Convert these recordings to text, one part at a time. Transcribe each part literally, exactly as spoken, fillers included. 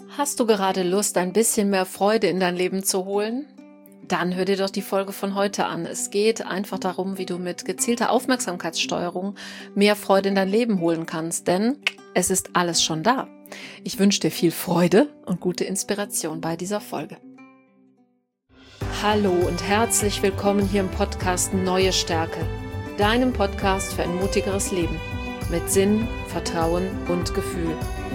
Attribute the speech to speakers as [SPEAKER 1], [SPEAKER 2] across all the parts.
[SPEAKER 1] Hast du gerade Lust, ein bisschen mehr Freude in dein Leben zu holen? Dann hör dir doch die Folge von heute an. Es geht einfach darum, wie du mit gezielter Aufmerksamkeitssteuerung mehr Freude in dein Leben holen kannst, denn es ist alles schon da. Ich wünsche dir viel Freude und gute Inspiration bei dieser Folge. Hallo und herzlich willkommen hier im Podcast Neue Stärke, deinem Podcast für ein mutigeres Leben mit Sinn, Vertrauen und Gefühl.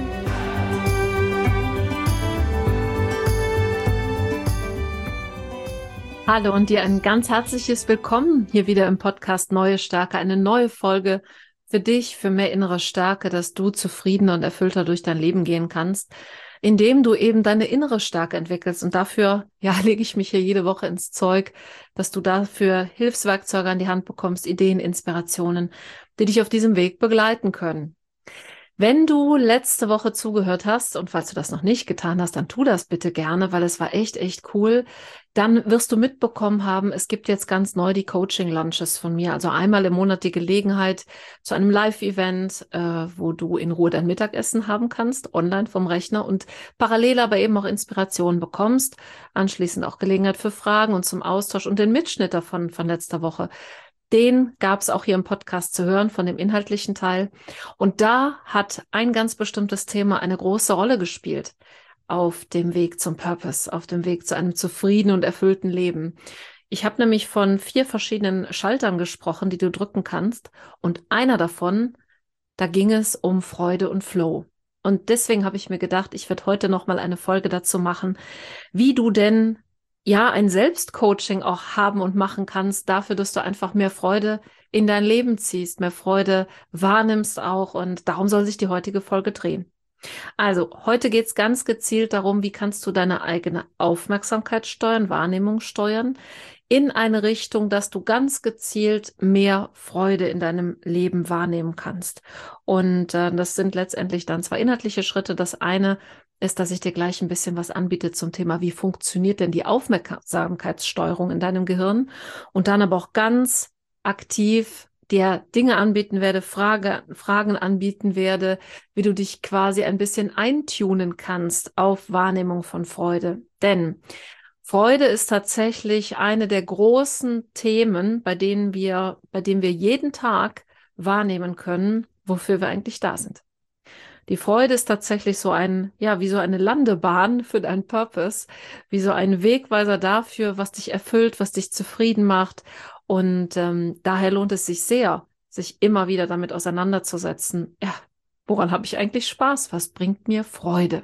[SPEAKER 1] Hallo und dir ein ganz herzliches Willkommen hier wieder im Podcast Neue Stärke, eine neue Folge für dich, für mehr innere Stärke, dass du zufriedener und erfüllter durch dein Leben gehen kannst, indem du eben deine innere Stärke entwickelst. Und dafür, ja, lege ich mich hier jede Woche ins Zeug, dass du dafür Hilfswerkzeuge an die Hand bekommst, Ideen, Inspirationen, die dich auf diesem Weg begleiten können. Wenn du letzte Woche zugehört hast und falls du das noch nicht getan hast, dann tu das bitte gerne, weil es war echt, echt cool. Dann wirst du mitbekommen haben, es gibt jetzt ganz neu die Coaching-Lunches von mir. Also einmal im Monat die Gelegenheit zu einem Live-Event, äh, wo du in Ruhe dein Mittagessen haben kannst, online vom Rechner und parallel aber eben auch Inspirationen bekommst. Anschließend auch Gelegenheit für Fragen und zum Austausch und den Mitschnitt davon von letzter Woche. Den gab es auch hier im Podcast zu hören, von dem inhaltlichen Teil. Und da hat ein ganz bestimmtes Thema eine große Rolle gespielt auf dem Weg zum Purpose, auf dem Weg zu einem zufriedenen und erfüllten Leben. Ich habe nämlich von vier verschiedenen Schaltern gesprochen, die du drücken kannst. Und einer davon, da ging es um Freude und Flow. Und deswegen habe ich mir gedacht, ich werde heute nochmal eine Folge dazu machen, wie du denn ja, ein Selbstcoaching auch haben und machen kannst, dafür, dass du einfach mehr Freude in dein Leben ziehst, mehr Freude wahrnimmst auch. Und darum soll sich die heutige Folge drehen. Also, heute geht es ganz gezielt darum, wie kannst du deine eigene Aufmerksamkeit steuern, Wahrnehmung steuern, in eine Richtung, dass du ganz gezielt mehr Freude in deinem Leben wahrnehmen kannst. Und äh, das sind letztendlich dann zwei inhaltliche Schritte. Das eine ist, dass ich dir gleich ein bisschen was anbiete zum Thema, wie funktioniert denn die Aufmerksamkeitssteuerung in deinem Gehirn und dann aber auch ganz aktiv dir Dinge anbieten werde, Frage, Fragen anbieten werde, wie du dich quasi ein bisschen eintunen kannst auf Wahrnehmung von Freude. Denn Freude ist tatsächlich eine der großen Themen, bei denen wir, bei denen wir jeden Tag wahrnehmen können, wofür wir eigentlich da sind. Die Freude ist tatsächlich so ein, ja, wie so eine Landebahn für deinen Purpose, wie so ein Wegweiser dafür, was dich erfüllt, was dich zufrieden macht. Und ähm, daher lohnt es sich sehr, sich immer wieder damit auseinanderzusetzen. Ja, woran habe ich eigentlich Spaß? Was bringt mir Freude?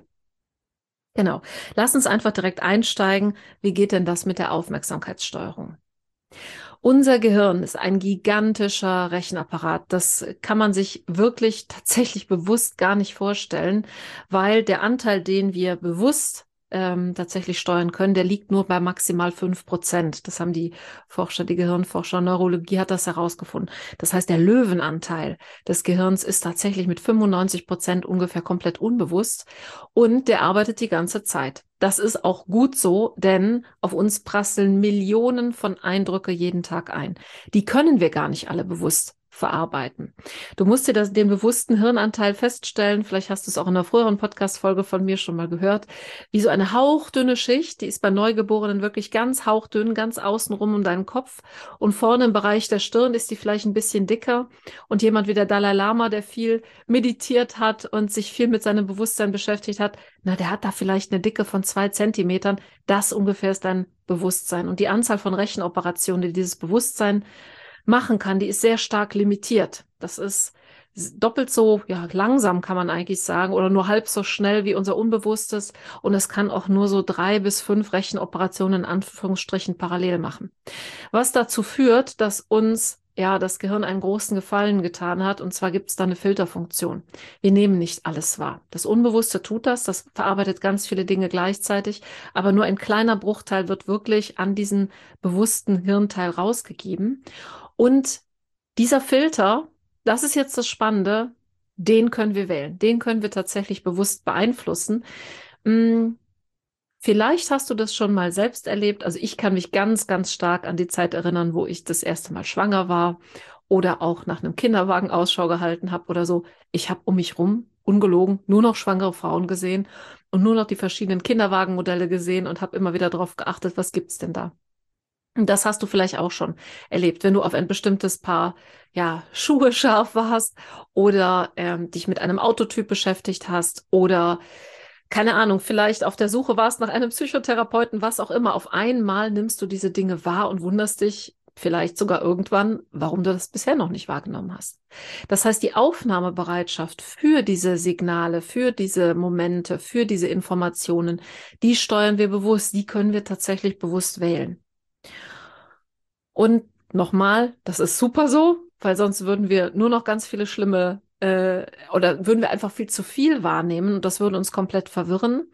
[SPEAKER 1] Genau. Lass uns einfach direkt einsteigen. Wie geht denn das mit der Aufmerksamkeitssteuerung? Unser Gehirn ist ein gigantischer Rechenapparat. Das kann man sich wirklich tatsächlich bewusst gar nicht vorstellen, weil der Anteil, den wir bewusst ähm, tatsächlich steuern können, der liegt nur bei maximal fünf Prozent. Das haben die Forscher, die Gehirnforscher, Neurologie hat das herausgefunden. Das heißt, der Löwenanteil des Gehirns ist tatsächlich mit fünfundneunzig Prozent ungefähr komplett unbewusst und der arbeitet die ganze Zeit. Das ist auch gut so, denn auf uns prasseln Millionen von Eindrücke jeden Tag ein. Die können wir gar nicht alle bewusst verarbeiten. Du musst dir das, den bewussten Hirnanteil feststellen, vielleicht hast du es auch in einer früheren Podcast-Folge von mir schon mal gehört, wie so eine hauchdünne Schicht, die ist bei Neugeborenen wirklich ganz hauchdünn, ganz außenrum um deinen Kopf und vorne im Bereich der Stirn ist die vielleicht ein bisschen dicker und jemand wie der Dalai Lama, der viel meditiert hat und sich viel mit seinem Bewusstsein beschäftigt hat, na, der hat da vielleicht eine Dicke von zwei Zentimetern, das ungefähr ist dein Bewusstsein und die Anzahl von Rechenoperationen, die dieses Bewusstsein machen kann, die ist sehr stark limitiert. Das ist doppelt so ja, langsam, kann man eigentlich sagen, oder nur halb so schnell wie unser Unbewusstes. Und es kann auch nur so drei bis fünf Rechenoperationen in Anführungsstrichen parallel machen. Was dazu führt, dass uns ja das Gehirn einen großen Gefallen getan hat. Und zwar gibt es da eine Filterfunktion. Wir nehmen nicht alles wahr. Das Unbewusste tut das, das verarbeitet ganz viele Dinge gleichzeitig, aber nur ein kleiner Bruchteil wird wirklich an diesen bewussten Hirnteil rausgegeben. Und dieser Filter, das ist jetzt das Spannende, den können wir wählen. Den können wir tatsächlich bewusst beeinflussen. Hm, vielleicht hast du das schon mal selbst erlebt. Also ich kann mich ganz, ganz stark an die Zeit erinnern, wo ich das erste Mal schwanger war oder auch nach einem Kinderwagen Ausschau gehalten habe oder so. Ich habe um mich rum, ungelogen, nur noch schwangere Frauen gesehen. und nur noch die verschiedenen Kinderwagenmodelle gesehen und habe immer wieder darauf geachtet, was gibt's denn da? Und das hast du vielleicht auch schon erlebt, wenn du auf ein bestimmtes Paar ja, Schuhe scharf warst oder ähm, dich mit einem Autotyp beschäftigt hast oder keine Ahnung, vielleicht auf der Suche warst nach einem Psychotherapeuten, was auch immer. Auf einmal nimmst du diese Dinge wahr und wunderst dich vielleicht sogar irgendwann, warum du das bisher noch nicht wahrgenommen hast. Das heißt, die Aufnahmebereitschaft für diese Signale, für diese Momente, für diese Informationen, die steuern wir bewusst, die können wir tatsächlich bewusst wählen. Und nochmal, das ist super so, weil sonst würden wir nur noch ganz viele schlimme äh, oder würden wir einfach viel zu viel wahrnehmen und das würde uns komplett verwirren.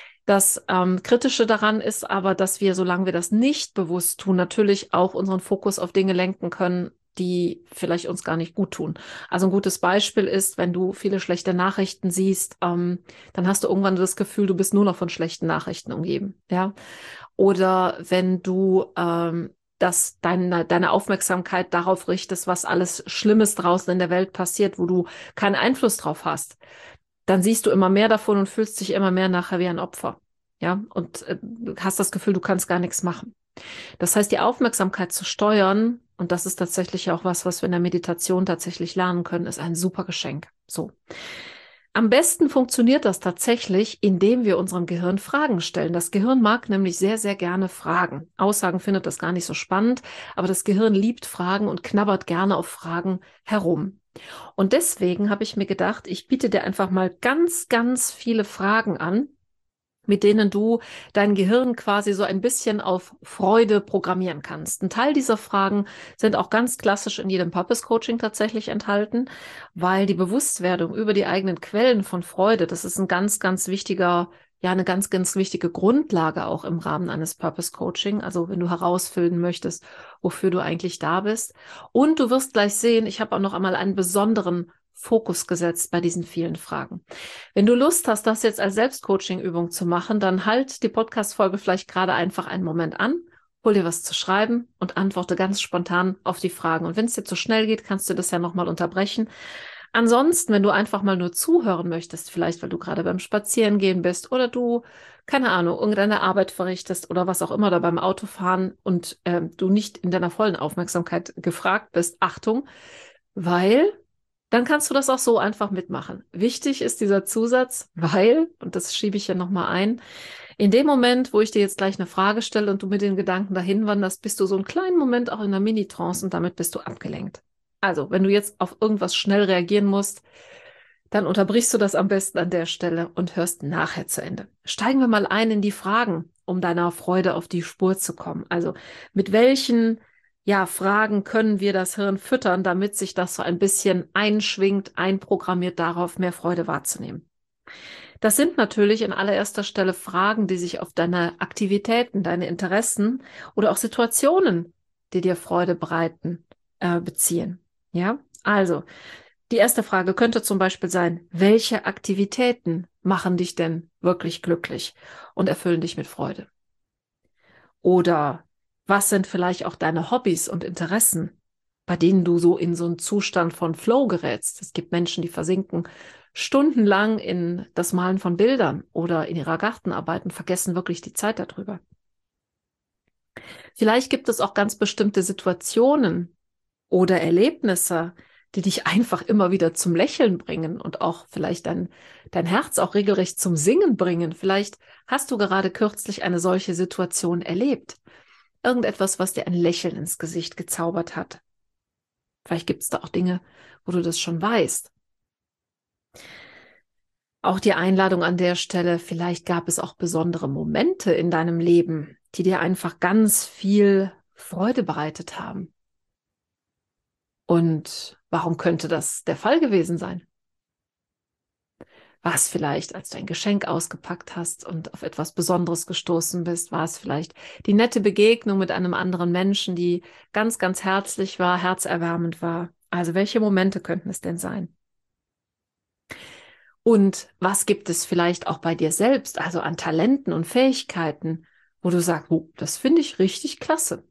[SPEAKER 1] Das ähm, Kritische daran ist aber, dass wir, solange wir das nicht bewusst tun, natürlich auch unseren Fokus auf Dinge lenken können, die vielleicht uns gar nicht gut tun. Also ein gutes Beispiel ist, wenn du viele schlechte Nachrichten siehst, ähm, dann hast du irgendwann das Gefühl, du bist nur noch von schlechten Nachrichten umgeben, ja. Oder wenn du ähm, dass deine, deine Aufmerksamkeit darauf richtest, was alles Schlimmes draußen in der Welt passiert, wo du keinen Einfluss drauf hast, dann siehst du immer mehr davon und fühlst dich immer mehr nachher wie ein Opfer. Ja, und äh, hast das Gefühl, du kannst gar nichts machen. Das heißt, die Aufmerksamkeit zu steuern, und das ist tatsächlich auch was, was wir in der Meditation tatsächlich lernen können, ist ein super Geschenk. So. Am besten funktioniert das tatsächlich, indem wir unserem Gehirn Fragen stellen. Das Gehirn mag nämlich sehr, sehr gerne Fragen. Aussagen findet das gar nicht so spannend, aber das Gehirn liebt Fragen und knabbert gerne auf Fragen herum. Und deswegen habe ich mir gedacht, ich biete dir einfach mal ganz, ganz viele Fragen an, mit denen du dein Gehirn quasi so ein bisschen auf Freude programmieren kannst. Ein Teil dieser Fragen sind auch ganz klassisch in jedem Purpose Coaching tatsächlich enthalten, weil die Bewusstwerdung über die eigenen Quellen von Freude, das ist ein ganz, ganz wichtiger, ja, eine ganz, ganz wichtige Grundlage auch im Rahmen eines Purpose Coaching. Also wenn du herausfinden möchtest, wofür du eigentlich da bist. Und du wirst gleich sehen, ich habe auch noch einmal einen besonderen Fokus gesetzt bei diesen vielen Fragen. Wenn du Lust hast, das jetzt als Selbstcoaching-Übung zu machen, dann halt die Podcast-Folge vielleicht gerade einfach einen Moment an, hol dir was zu schreiben und antworte ganz spontan auf die Fragen. Und wenn es dir zu schnell geht, kannst du das ja nochmal unterbrechen. Ansonsten, wenn du einfach mal nur zuhören möchtest, vielleicht weil du gerade beim Spazierengehen bist oder du, keine Ahnung, irgendeine Arbeit verrichtest oder was auch immer, oder beim Autofahren und äh, du nicht in deiner vollen Aufmerksamkeit gefragt bist, Achtung, weil dann kannst du das auch so einfach mitmachen. Wichtig ist dieser Zusatz, weil, und das schiebe ich ja nochmal ein, in dem Moment, wo ich dir jetzt gleich eine Frage stelle und du mit den Gedanken dahin wanderst, bist du so einen kleinen Moment auch in einer Mini-Trance und damit bist du abgelenkt. Also, wenn du jetzt auf irgendwas schnell reagieren musst, dann unterbrichst du das am besten an der Stelle und hörst nachher zu Ende. Steigen wir mal ein in die Fragen, um deiner Freude auf die Spur zu kommen. Also, mit welchen ja, Fragen können wir das Hirn füttern, damit sich das so ein bisschen einschwingt, einprogrammiert darauf, mehr Freude wahrzunehmen. Das sind natürlich in allererster Stelle Fragen, die sich auf deine Aktivitäten, deine Interessen oder auch Situationen, die dir Freude bereiten, äh, beziehen. Ja, also die erste Frage könnte zum Beispiel sein, welche Aktivitäten machen dich denn wirklich glücklich und erfüllen dich mit Freude? Oder was sind vielleicht auch deine Hobbys und Interessen, bei denen du so in so einen Zustand von Flow gerätst? Es gibt Menschen, die versinken stundenlang in das Malen von Bildern oder in ihrer Gartenarbeit und vergessen wirklich die Zeit darüber. Vielleicht gibt es auch ganz bestimmte Situationen oder Erlebnisse, die dich einfach immer wieder zum Lächeln bringen und auch vielleicht dein, dein Herz auch regelrecht zum Singen bringen. Vielleicht hast du gerade kürzlich eine solche Situation erlebt. Irgendetwas, was dir ein Lächeln ins Gesicht gezaubert hat. Vielleicht gibt es da auch Dinge, wo du das schon weißt. Auch die Einladung an der Stelle, vielleicht gab es auch besondere Momente in deinem Leben, die dir einfach ganz viel Freude bereitet haben. Und warum könnte das der Fall gewesen sein? War es vielleicht, als du ein Geschenk ausgepackt hast und auf etwas Besonderes gestoßen bist? War es vielleicht die nette Begegnung mit einem anderen Menschen, die ganz, ganz herzlich war, herzerwärmend war? Also welche Momente könnten es denn sein? Und was gibt es vielleicht auch bei dir selbst, also an Talenten und Fähigkeiten, wo du sagst, oh, das finde ich richtig klasse.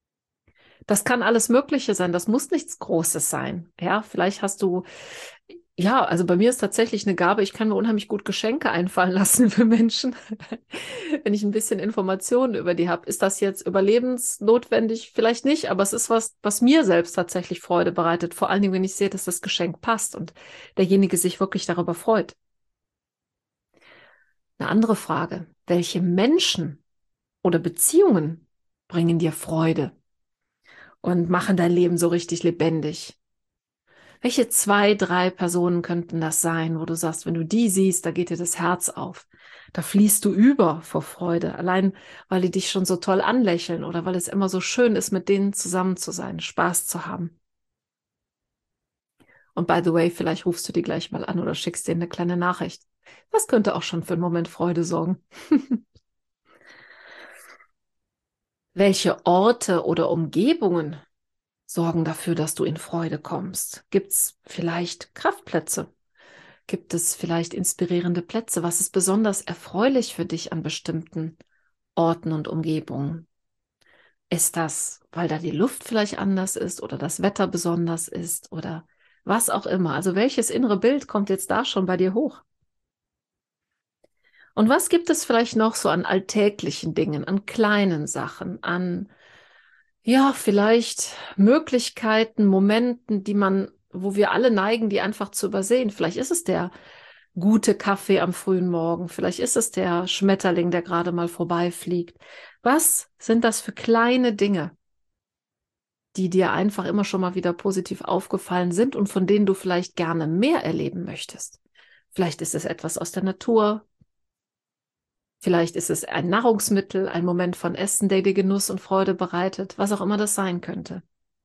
[SPEAKER 1] Das kann alles Mögliche sein, das muss nichts Großes sein. Ja, vielleicht hast du Ja, also bei mir ist tatsächlich eine Gabe, ich kann mir unheimlich gut Geschenke einfallen lassen für Menschen, wenn ich ein bisschen Informationen über die habe. Ist das jetzt überlebensnotwendig? Vielleicht nicht, aber es ist was, was mir selbst tatsächlich Freude bereitet. Vor allen Dingen, wenn ich sehe, dass das Geschenk passt und derjenige sich wirklich darüber freut. Eine andere Frage: Welche Menschen oder Beziehungen bringen dir Freude und machen dein Leben so richtig lebendig? Welche zwei, drei Personen könnten das sein, wo du sagst, wenn du die siehst, da geht dir das Herz auf. Da fließt du über vor Freude, allein weil die dich schon so toll anlächeln oder weil es immer so schön ist, mit denen zusammen zu sein, Spaß zu haben. Und by the way, vielleicht rufst du die gleich mal an oder schickst denen eine kleine Nachricht. Das könnte auch schon für einen Moment Freude sorgen. Welche Orte oder Umgebungen sorgen dafür, dass du in Freude kommst? Gibt es vielleicht Kraftplätze? Gibt es vielleicht inspirierende Plätze? Was ist besonders erfreulich für dich an bestimmten Orten und Umgebungen? Ist das, weil da die Luft vielleicht anders ist oder das Wetter besonders ist oder was auch immer? Also welches innere Bild kommt jetzt da schon bei dir hoch? Und was gibt es vielleicht noch so an alltäglichen Dingen, an kleinen Sachen, an, ja, vielleicht Möglichkeiten, Momenten, die man, wo wir alle neigen, die einfach zu übersehen? Vielleicht ist es der gute Kaffee am frühen Morgen. Vielleicht ist es der Schmetterling, der gerade mal vorbeifliegt. Was sind das für kleine Dinge, die dir einfach immer schon mal wieder positiv aufgefallen sind und von denen du vielleicht gerne mehr erleben möchtest? Vielleicht ist es etwas aus der Natur. Vielleicht ist es ein Nahrungsmittel, ein Moment von Essen, der dir Genuss und Freude bereitet, was auch immer das sein könnte.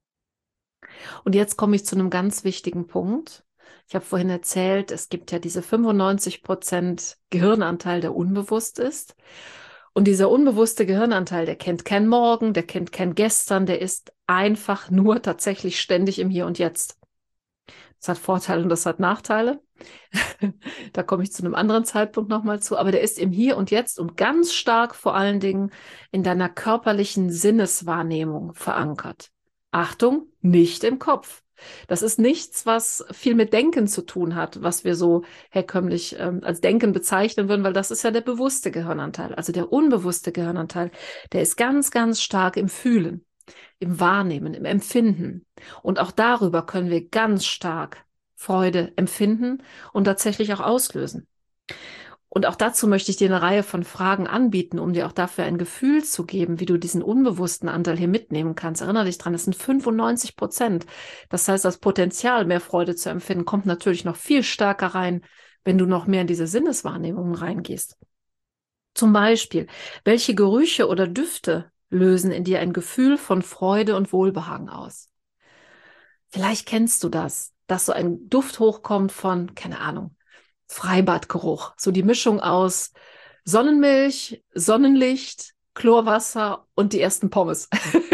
[SPEAKER 1] Und jetzt komme ich zu einem ganz wichtigen Punkt. Ich habe vorhin erzählt, es gibt ja diese fünfundneunzig Prozent Gehirnanteil, der unbewusst ist. Und dieser unbewusste Gehirnanteil, der kennt kein Morgen, der kennt kein Gestern, der ist einfach nur tatsächlich ständig im Hier und Jetzt. Das hat Vorteile und das hat Nachteile. Da komme ich zu einem anderen Zeitpunkt nochmal zu. Aber der ist im Hier und Jetzt und ganz stark vor allen Dingen in deiner körperlichen Sinneswahrnehmung verankert. Achtung, nicht im Kopf. Das ist nichts, was viel mit Denken zu tun hat, was wir so herkömmlich ähm, als Denken bezeichnen würden, weil das ist ja der bewusste Gehirnanteil. Also der unbewusste Gehirnanteil, der ist ganz, ganz stark im Fühlen, im Wahrnehmen, im Empfinden. Und auch darüber können wir ganz stark Freude empfinden und tatsächlich auch auslösen. Und auch dazu möchte ich dir eine Reihe von Fragen anbieten, um dir auch dafür ein Gefühl zu geben, wie du diesen unbewussten Anteil hier mitnehmen kannst. Erinnere dich dran, es sind fünfundneunzig Prozent. Das heißt, das Potenzial, mehr Freude zu empfinden, kommt natürlich noch viel stärker rein, wenn du noch mehr in diese Sinneswahrnehmungen reingehst. Zum Beispiel, welche Gerüche oder Düfte lösen in dir ein Gefühl von Freude und Wohlbehagen aus? Vielleicht kennst du das, dass so ein Duft hochkommt von, keine Ahnung, Freibadgeruch. So die Mischung aus Sonnenmilch, Sonnenlicht, Chlorwasser und die ersten Pommes.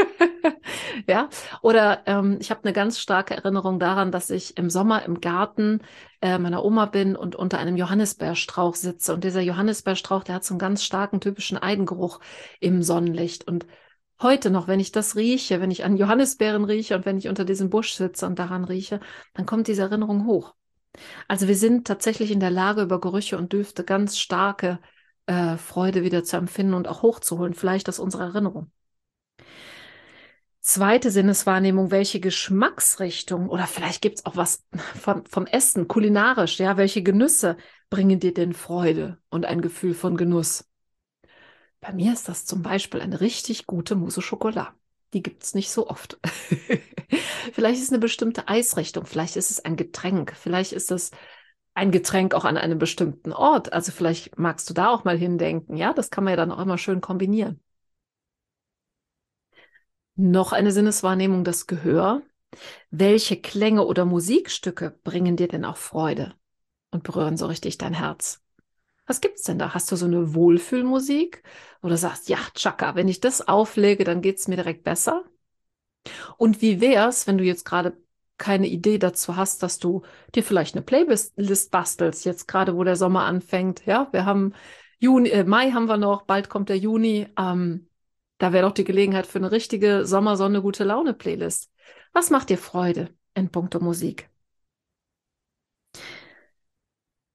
[SPEAKER 1] Ja, oder ähm, ich habe eine ganz starke Erinnerung daran, dass ich im Sommer im Garten äh, meiner Oma bin und unter einem Johannisbeerstrauch sitze. Und dieser Johannisbeerstrauch, der hat so einen ganz starken, typischen Eigengeruch im Sonnenlicht. Und heute noch, wenn ich das rieche, wenn ich an Johannisbeeren rieche und wenn ich unter diesem Busch sitze und daran rieche, dann kommt diese Erinnerung hoch. Also wir sind tatsächlich in der Lage, über Gerüche und Düfte ganz starke äh, Freude wieder zu empfinden und auch hochzuholen, vielleicht aus unserer Erinnerung. Zweite Sinneswahrnehmung: Welche Geschmacksrichtung oder vielleicht gibt es auch was vom, vom Essen, kulinarisch, ja, welche Genüsse bringen dir denn Freude und ein Gefühl von Genuss? Bei mir ist das zum Beispiel eine richtig gute Mousse au Chocolat. Die gibt es nicht so oft. Vielleicht ist es eine bestimmte Eisrichtung, vielleicht ist es ein Getränk, vielleicht ist es ein Getränk auch an einem bestimmten Ort. Also vielleicht magst du da auch mal hindenken. Ja, das kann man ja dann auch immer schön kombinieren. Noch eine Sinneswahrnehmung: Das Gehör. Welche Klänge oder Musikstücke bringen dir denn auch Freude und berühren so richtig dein Herz? Was gibt's denn da? Hast du so eine Wohlfühlmusik, wo du sagst, ja, Chaka, wenn ich das auflege, dann geht's mir direkt besser? Und wie wär's, wenn du jetzt gerade keine Idee dazu hast, dass du dir vielleicht eine Playlist bastelst, jetzt gerade, wo der Sommer anfängt? Ja, wir haben Juni, äh, Mai haben wir noch, bald kommt der Juni. Ähm, da wäre doch die Gelegenheit für eine richtige Sommersonne, gute Laune Playlist. Was macht dir Freude in puncto Musik?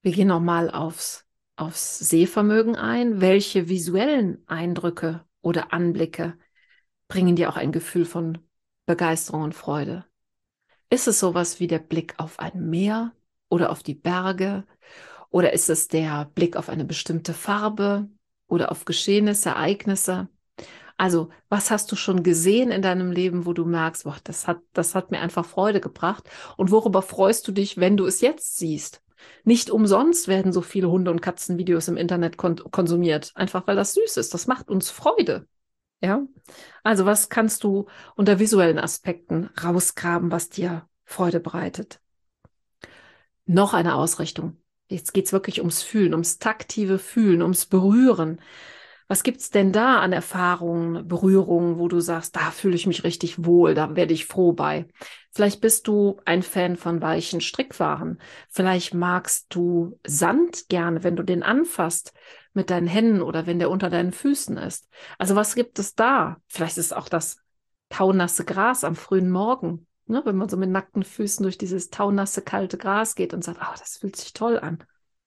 [SPEAKER 1] Wir gehen nochmal aufs, aufs Sehvermögen ein. Welche visuellen Eindrücke oder Anblicke bringen dir auch ein Gefühl von Begeisterung und Freude? Ist es sowas wie der Blick auf ein Meer oder auf die Berge? Oder ist es der Blick auf eine bestimmte Farbe oder auf Geschehnisse, Ereignisse? Also, was hast du schon gesehen in deinem Leben, wo du merkst, boah, das hat, das hat mir einfach Freude gebracht? Und worüber freust du dich, wenn du es jetzt siehst? Nicht umsonst werden so viele Hunde- und Katzenvideos im Internet kon konsumiert, einfach weil das süß ist. Das macht uns Freude. Ja? Also, was kannst du unter visuellen Aspekten rausgraben, was dir Freude bereitet? Noch eine Ausrichtung. Jetzt geht es wirklich ums Fühlen, ums taktive Fühlen, ums Berühren. Was gibt es denn da an Erfahrungen, Berührungen, wo du sagst, da fühle ich mich richtig wohl, da werde ich froh bei? Vielleicht bist du ein Fan von weichen Strickwaren. Vielleicht magst du Sand gerne, wenn du den anfasst mit deinen Händen oder wenn der unter deinen Füßen ist. Also was gibt es da? Vielleicht ist es auch das taunasse Gras am frühen Morgen, ne? Wenn man so mit nackten Füßen durch dieses taunasse, kalte Gras geht und sagt, oh, das fühlt sich toll an.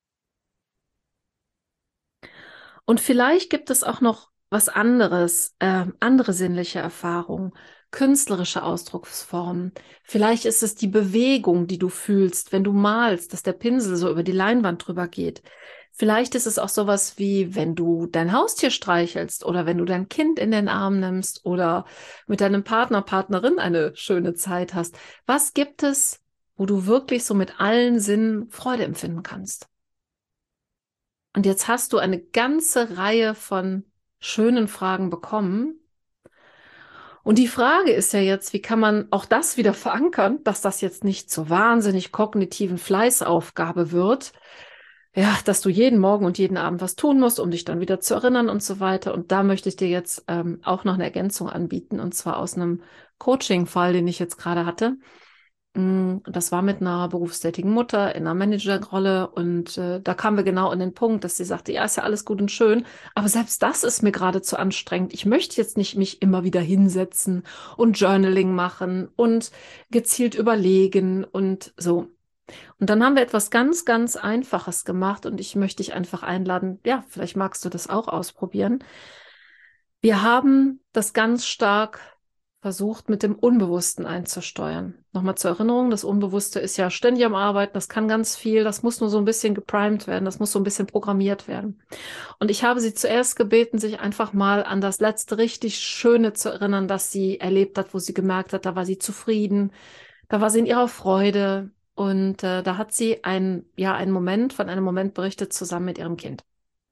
[SPEAKER 1] Und vielleicht gibt es auch noch was anderes, äh, andere sinnliche Erfahrungen, künstlerische Ausdrucksformen. Vielleicht ist es die Bewegung, die du fühlst, wenn du malst, dass der Pinsel so über die Leinwand drüber geht. Vielleicht ist es auch sowas wie, wenn du dein Haustier streichelst oder wenn du dein Kind in den Arm nimmst oder mit deinem Partner, Partnerin eine schöne Zeit hast. Was gibt es, wo du wirklich so mit allen Sinnen Freude empfinden kannst? Und jetzt hast du eine ganze Reihe von schönen Fragen bekommen. Und die Frage ist ja jetzt, wie kann man auch das wieder verankern, dass das jetzt nicht zur wahnsinnig kognitiven Fleißaufgabe wird, ja, dass du jeden Morgen und jeden Abend was tun musst, um dich dann wieder zu erinnern und so weiter. Und da möchte ich dir jetzt ähm, auch noch eine Ergänzung anbieten, und zwar aus einem Coaching-Fall, den ich jetzt gerade hatte. Das war mit einer berufstätigen Mutter in einer Managerrolle und äh, da kamen wir genau an den Punkt, dass sie sagte, ja, ist ja alles gut und schön, aber selbst das ist mir gerade zu anstrengend. Ich möchte jetzt nicht mich immer wieder hinsetzen und Journaling machen und gezielt überlegen und so. Und dann haben wir etwas ganz, ganz Einfaches gemacht und ich möchte dich einfach einladen, ja, vielleicht magst du das auch ausprobieren. Wir haben das ganz stark versucht, mit dem Unbewussten einzusteuern. Nochmal zur Erinnerung, das Unbewusste ist ja ständig am Arbeiten, das kann ganz viel, das muss nur so ein bisschen geprimed werden, das muss so ein bisschen programmiert werden. Und ich habe sie zuerst gebeten, sich einfach mal an das letzte richtig Schöne zu erinnern, das sie erlebt hat, wo sie gemerkt hat, da war sie zufrieden, da war sie in ihrer Freude und äh, da hat sie ein, ja, einen Moment, von einem Moment berichtet zusammen mit ihrem Kind.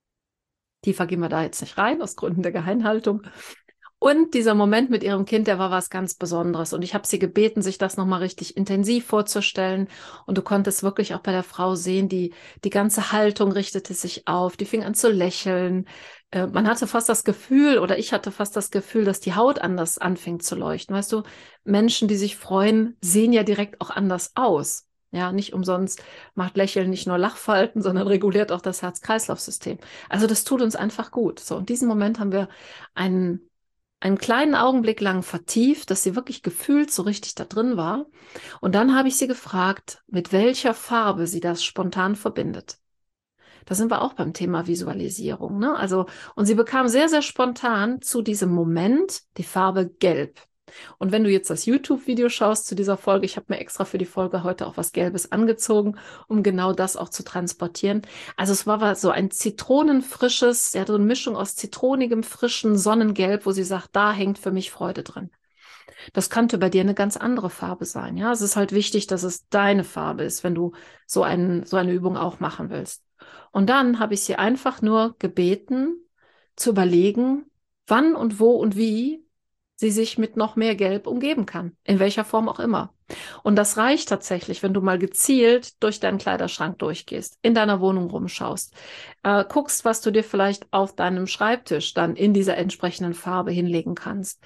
[SPEAKER 1] Tiefer gehen wir da jetzt nicht rein, aus Gründen der Geheimhaltung. Und dieser Moment mit ihrem Kind, der war was ganz Besonderes. Und ich habe sie gebeten, sich das nochmal richtig intensiv vorzustellen. Und du konntest wirklich auch bei der Frau sehen, die, die ganze Haltung richtete sich auf, die fing an zu lächeln. Äh, man hatte fast das Gefühl, oder ich hatte fast das Gefühl, dass die Haut anders anfing zu leuchten. Weißt du, Menschen, die sich freuen, sehen ja direkt auch anders aus. Ja, nicht umsonst macht Lächeln nicht nur Lachfalten, sondern reguliert auch das Herz-Kreislauf-System. Also das tut uns einfach gut. So, in diesem Moment haben wir einen einen kleinen Augenblick lang vertieft, dass sie wirklich gefühlt so richtig da drin war. Und dann habe ich sie gefragt, mit welcher Farbe sie das spontan verbindet. Da sind wir auch beim Thema Visualisierung, ne? Also, und sie bekam sehr, sehr spontan zu diesem Moment die Farbe Gelb. Und wenn du jetzt das YouTube-Video schaust zu dieser Folge, ich habe mir extra für die Folge heute auch was Gelbes angezogen, um genau das auch zu transportieren. Also es war so ein zitronenfrisches, ja, so eine Mischung aus zitronigem, frischen Sonnengelb, wo sie sagt, da hängt für mich Freude drin. Das könnte bei dir eine ganz andere Farbe sein. Ja, es ist halt wichtig, dass es deine Farbe ist, wenn du so, einen, so eine Übung auch machen willst. Und dann habe ich sie einfach nur gebeten, zu überlegen, wann und wo und wie sie sich mit noch mehr Gelb umgeben kann, in welcher Form auch immer. Und das reicht tatsächlich, wenn du mal gezielt durch deinen Kleiderschrank durchgehst, in deiner Wohnung rumschaust, äh, guckst, was du dir vielleicht auf deinem Schreibtisch dann in dieser entsprechenden Farbe hinlegen kannst.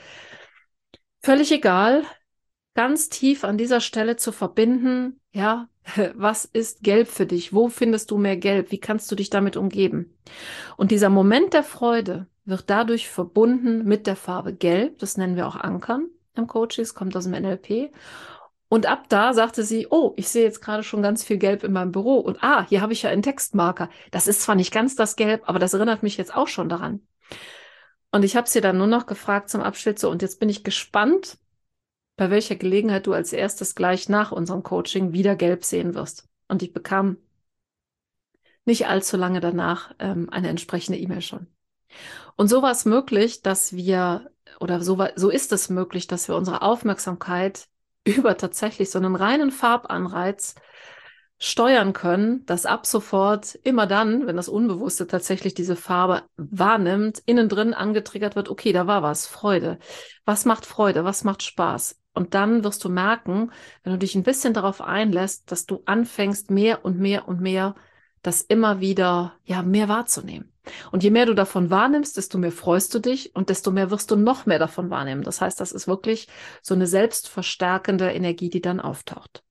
[SPEAKER 1] Völlig egal, ganz tief an dieser Stelle zu verbinden, ja, was ist Gelb für dich? Wo findest du mehr Gelb? Wie kannst du dich damit umgeben? Und dieser Moment der Freude wird dadurch verbunden mit der Farbe Gelb. Das nennen wir auch Ankern im Coaching, es kommt aus dem N L P. Und ab da sagte sie, oh, ich sehe jetzt gerade schon ganz viel Gelb in meinem Büro. Und ah, hier habe ich ja einen Textmarker. Das ist zwar nicht ganz das Gelb, aber das erinnert mich jetzt auch schon daran. Und ich habe sie dann nur noch gefragt zum Abschied, so, und jetzt bin ich gespannt, bei welcher Gelegenheit du als erstes gleich nach unserem Coaching wieder Gelb sehen wirst. Und ich bekam nicht allzu lange danach ähm, eine entsprechende E-Mail schon. Und so war es möglich, dass wir, oder so, war, so ist es möglich, dass wir unsere Aufmerksamkeit über tatsächlich so einen reinen Farbanreiz steuern können, dass ab sofort immer dann, wenn das Unbewusste tatsächlich diese Farbe wahrnimmt, innen drin angetriggert wird, okay, da war was, Freude. Was macht Freude? Was macht Spaß? Und dann wirst du merken, wenn du dich ein bisschen darauf einlässt, dass du anfängst, mehr und mehr und mehr das immer wieder, ja, mehr wahrzunehmen. Und je mehr du davon wahrnimmst, desto mehr freust du dich und desto mehr wirst du noch mehr davon wahrnehmen. Das heißt, das ist wirklich so eine selbstverstärkende Energie, die dann auftaucht.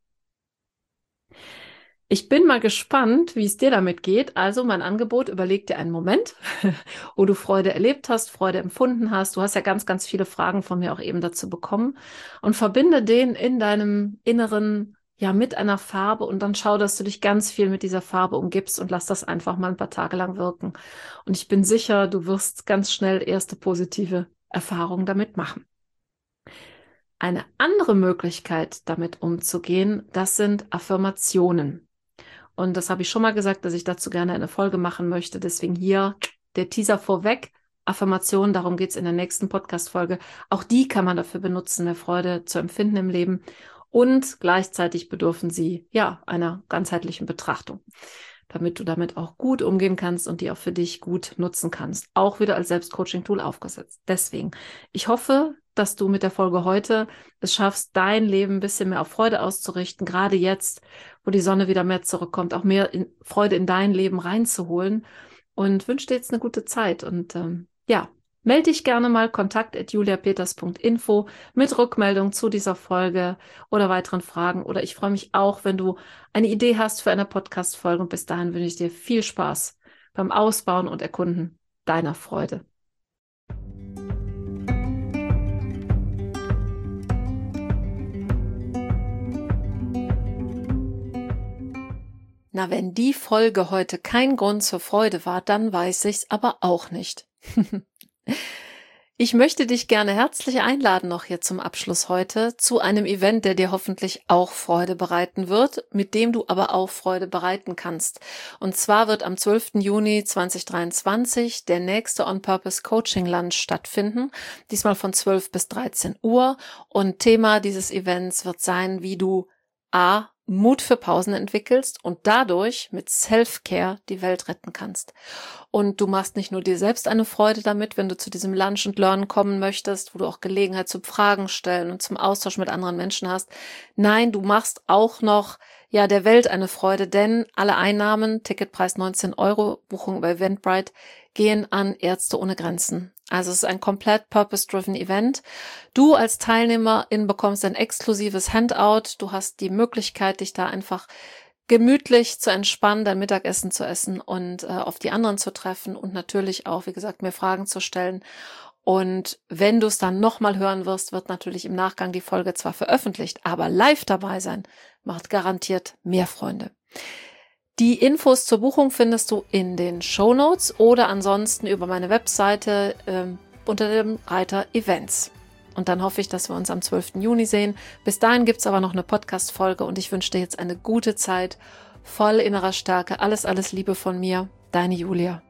[SPEAKER 1] Ich bin mal gespannt, wie es dir damit geht. Also mein Angebot, überleg dir einen Moment, wo du Freude erlebt hast, Freude empfunden hast. Du hast ja ganz, ganz viele Fragen von mir auch eben dazu bekommen. Und verbinde den in deinem Inneren ja mit einer Farbe und dann schau, dass du dich ganz viel mit dieser Farbe umgibst und lass das einfach mal ein paar Tage lang wirken. Und ich bin sicher, du wirst ganz schnell erste positive Erfahrungen damit machen. Eine andere Möglichkeit, damit umzugehen, das sind Affirmationen. Und das habe ich schon mal gesagt, dass ich dazu gerne eine Folge machen möchte. Deswegen hier der Teaser vorweg. Affirmationen, darum geht es in der nächsten Podcast-Folge. Auch die kann man dafür benutzen, mehr Freude zu empfinden im Leben. Und gleichzeitig bedürfen sie ja einer ganzheitlichen Betrachtung, damit du damit auch gut umgehen kannst und die auch für dich gut nutzen kannst. Auch wieder als Selbstcoaching-Tool aufgesetzt. Deswegen, ich hoffe, dass du mit der Folge heute es schaffst, dein Leben ein bisschen mehr auf Freude auszurichten, gerade jetzt, wo die Sonne wieder mehr zurückkommt, auch mehr in Freude in dein Leben reinzuholen, und wünsche dir jetzt eine gute Zeit. Und ähm, ja, melde dich gerne mal, kontakt at julia peters punkt info mit Rückmeldung zu dieser Folge oder weiteren Fragen. Oder ich freue mich auch, wenn du eine Idee hast für eine Podcast-Folge. Und bis dahin wünsche ich dir viel Spaß beim Ausbauen und Erkunden deiner Freude. Na, wenn die Folge heute kein Grund zur Freude war, dann weiß ich's aber auch nicht. Ich möchte dich gerne herzlich einladen, noch hier zum Abschluss heute, zu einem Event, der dir hoffentlich auch Freude bereiten wird, mit dem du aber auch Freude bereiten kannst. Und zwar wird am zwölften Juni zweitausenddreiundzwanzig der nächste On Purpose Coaching Lunch stattfinden, diesmal von zwölf bis dreizehn Uhr. Und Thema dieses Events wird sein, wie du a. Mut für Pausen entwickelst und dadurch mit Self-Care die Welt retten kannst. Und du machst nicht nur dir selbst eine Freude damit, wenn du zu diesem Lunch and Learn kommen möchtest, wo du auch Gelegenheit zum Fragen stellen und zum Austausch mit anderen Menschen hast. Nein, du machst auch noch ja der Welt eine Freude, denn alle Einnahmen, Ticketpreis neunzehn Euro, Buchung über Eventbrite, gehen an Ärzte ohne Grenzen. Also es ist ein komplett purpose-driven Event. Du als Teilnehmerin bekommst ein exklusives Handout. Du hast die Möglichkeit, dich da einfach gemütlich zu entspannen, dein Mittagessen zu essen und äh, auf die anderen zu treffen und natürlich auch, wie gesagt, mir Fragen zu stellen. Und wenn du es dann nochmal hören wirst, wird natürlich im Nachgang die Folge zwar veröffentlicht, aber live dabei sein macht garantiert mehr Freunde. Die Infos zur Buchung findest du in den Shownotes oder ansonsten über meine Webseite äh, unter dem Reiter Events. Und dann hoffe ich, dass wir uns am zwölften Juni sehen. Bis dahin gibt es aber noch eine Podcast-Folge und ich wünsche dir jetzt eine gute Zeit, voll innerer Stärke. Alles, alles Liebe von mir, deine Julia.